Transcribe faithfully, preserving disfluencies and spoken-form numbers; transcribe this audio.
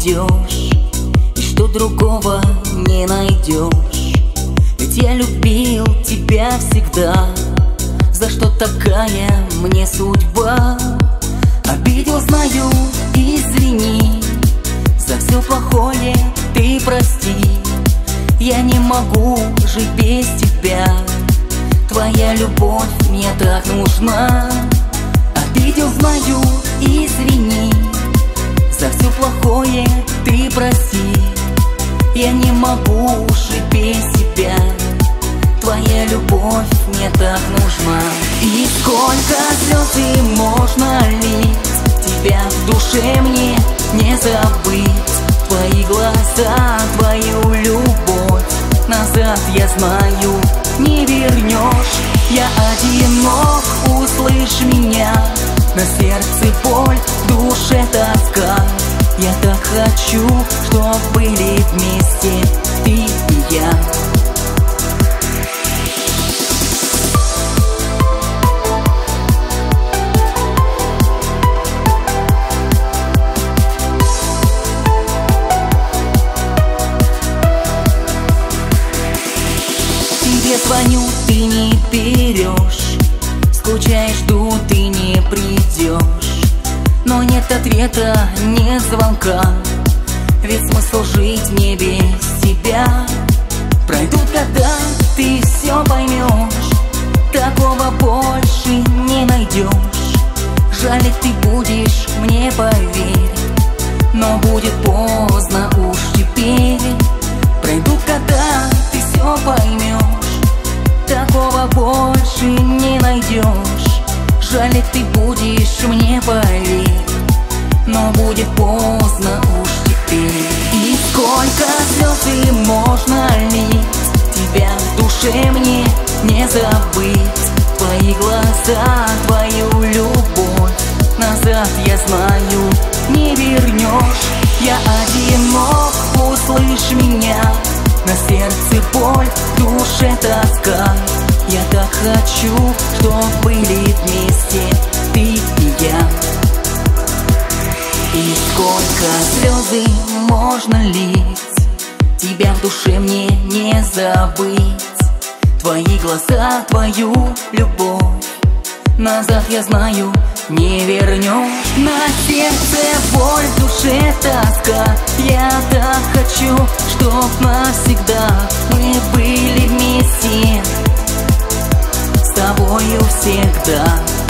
уйдешь, и что другого не найдешь. Ведь я любил тебя всегда. За что такая мне судьба? Обидел, знаю, извини. За все плохое ты прости. Я не могу жить без тебя. Твоя любовь мне так нужна. Обидел, знаю, извини. За все плохое ты прости. Я не могу жить без тебя. Твоя любовь мне так нужна. И сколько слез можно лить, тебя в душе мне не забыть. Твои глаза, твою любовь назад, я знаю, не вернешь. Я одинок, услышь меня. На сердце боль, в душе тоска. Я так хочу, чтоб были вместе ты и я. Тебе звоню, ты не берешь. Скучаешь, жду, ты не придешь. Но нет ответа, нет звонка. Ведь смысл жить мне без тебя. Пройдут года, ты все поймешь. Такого больше не найдешь. Жалеть ты будешь, мне поверь. Но будет поздно уж теперь. Пройдут года, ты все поймешь. Такого больше не найдешь. Жалеть ты будешь, мне поверь. Но будет поздно уж теперь. И сколько слез можно лить, тебя в душе мне не забыть. Твои глаза, твою любовь назад, я знаю, не вернешь. Я одинок, услышь меня. На сердце боль, в душе тоска. Я так хочу, чтоб были вместе ты и я. И сколько слезы можно лить, тебя в душе мне не забыть. Твои глаза, твою любовь назад, я знаю, не вернешь. На сердце боль, в душе тоска. Я так хочу, чтоб навсегда мы были вместе с тобою всегда.